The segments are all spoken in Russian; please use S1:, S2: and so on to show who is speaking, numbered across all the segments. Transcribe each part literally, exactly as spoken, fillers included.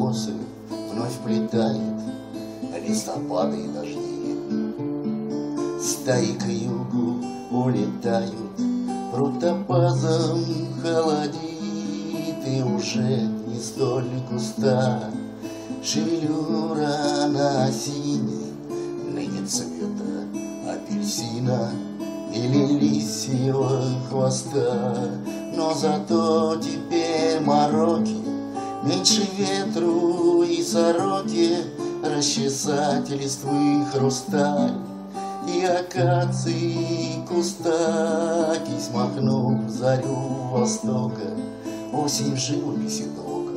S1: косы вновь вплетает листопады и дожди. Стаи к югу улетают, протопазом холодит, и уже не столь густа шевелюра на осине, ныне цвета апельсина или лисьего хвоста. Но зато теперь мороки меньше ветру и сороки, расчесать листвы хрусталь и акации куста. Кись махнув зарю востока, осень в живописи тока,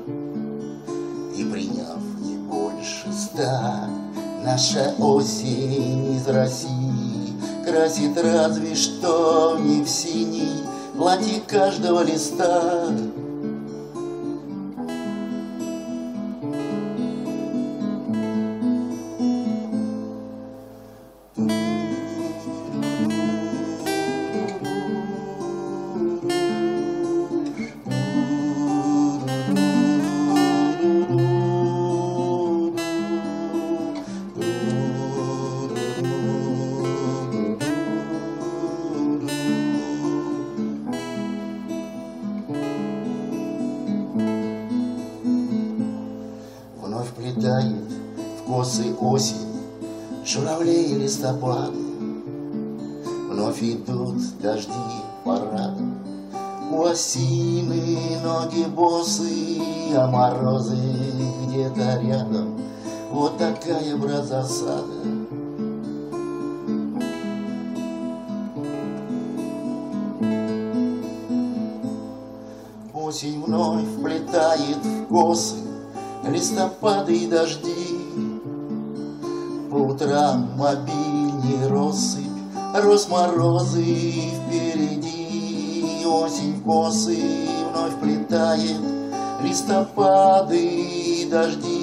S1: и приняв не больше ста, наша осень из России красит разве что не в синий платье каждого листа. Вновь вплетает в косы осень журавлей и листопады. Вновь идут дожди парадом, у осины ноги босы, а морозы где-то рядом. Вот такая, брат, засада. Осень вновь вплетает в косы листопады и дожди. По утрам обильнее россыпь, роз морозы впереди. Осень в косы вновь вплетает листопады и дожди.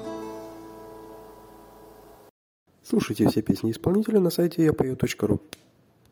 S2: Слушайте все песни исполнителя на сайте я пою точка ру.